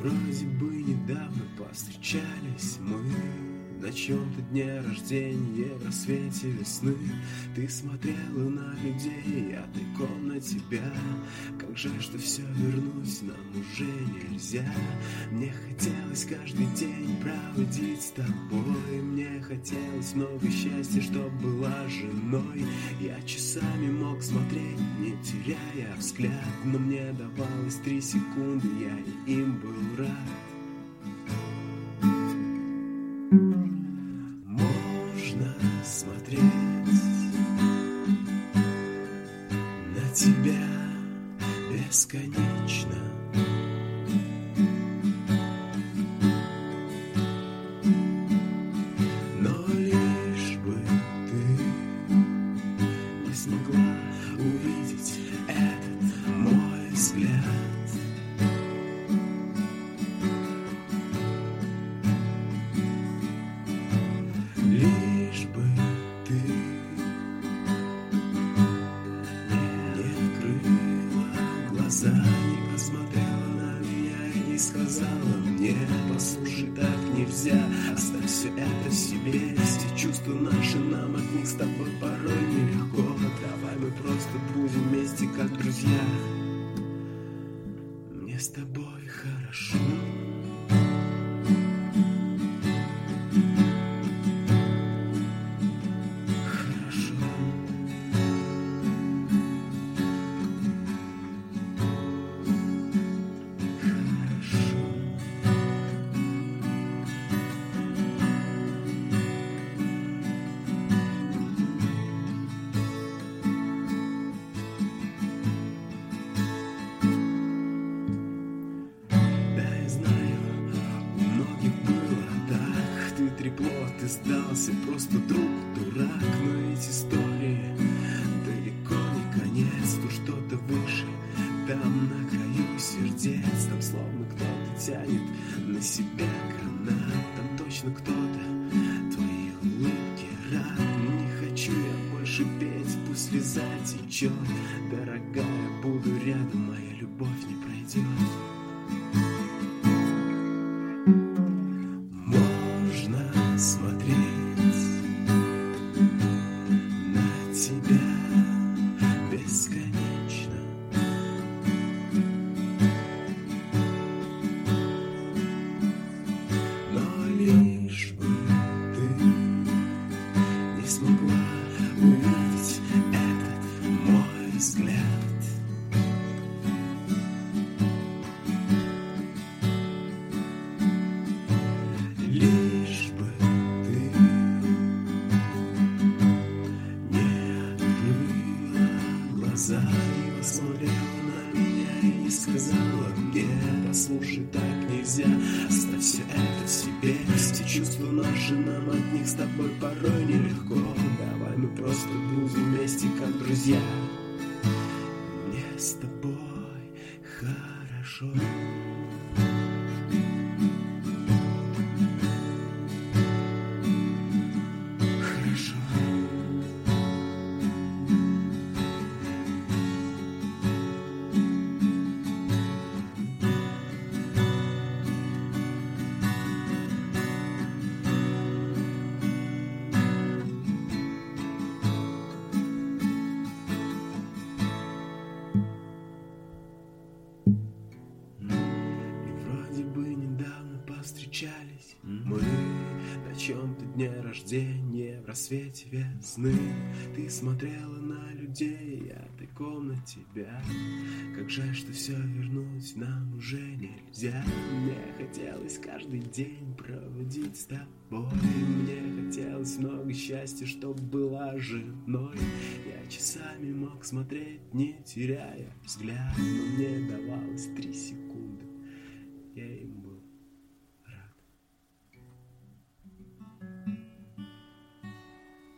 вроде бы недавно повстречались мы на чьем-то дне рождения, в рассвете весны. Ты смотрела на людей, а тайком на тебя. Как жаль, что все вернуть нам уже нельзя. Мне хотелось каждый день проводить с тобой. Мне хотелось много счастья, чтоб была женой. Я часами мог смотреть, не теряя взгляд, но мне давалось 3 секунды, я и им был рад. Можно смотреть на тебя бесконечно, но лишь бы ты не смогла увидеть этот мой взгляд. Лишь бы ты не открыла глаза, не посмотрела на меня и не сказала мне: послушай, так нельзя, оставь все это в себе. Все чувства наши, нам от них с тобой порой нелегко. Давай мы просто будем вместе, как друзья. Мне с тобой хорошо. Трепло, ты сдался, просто друг, дурак. Но эти истории далеко не конец, то что-то выше, там на краю сердец. Там словно кто-то тянет на себя канат, там точно кто-то твои улыбки рад. Не хочу я больше петь, пусть слеза течет. Дорогая, буду рядом, моя любовь не пройдет. Смотреть на тебя бесконечно, но лишь бы ты не смогла увидеть этот мой взгляд. Лишь бы и посмотрела на меня и не сказала мне: послушай, так нельзя, оставь все это в себе. Все чувства наши, нам от них с тобой порой нелегко. Давай мы просто будем вместе, как друзья. Мне с тобой хорошо. Встречались мы на чьем-то дне рождения, в рассвете весны. Ты смотрела на людей, а тайком на тебя. Как жаль, что все вернуть нам уже нельзя. Мне хотелось каждый день проводить с тобой. Мне хотелось много счастья, чтоб была женой. Я часами мог смотреть, не теряя взгляд, но мне давалось 3 секунды, я им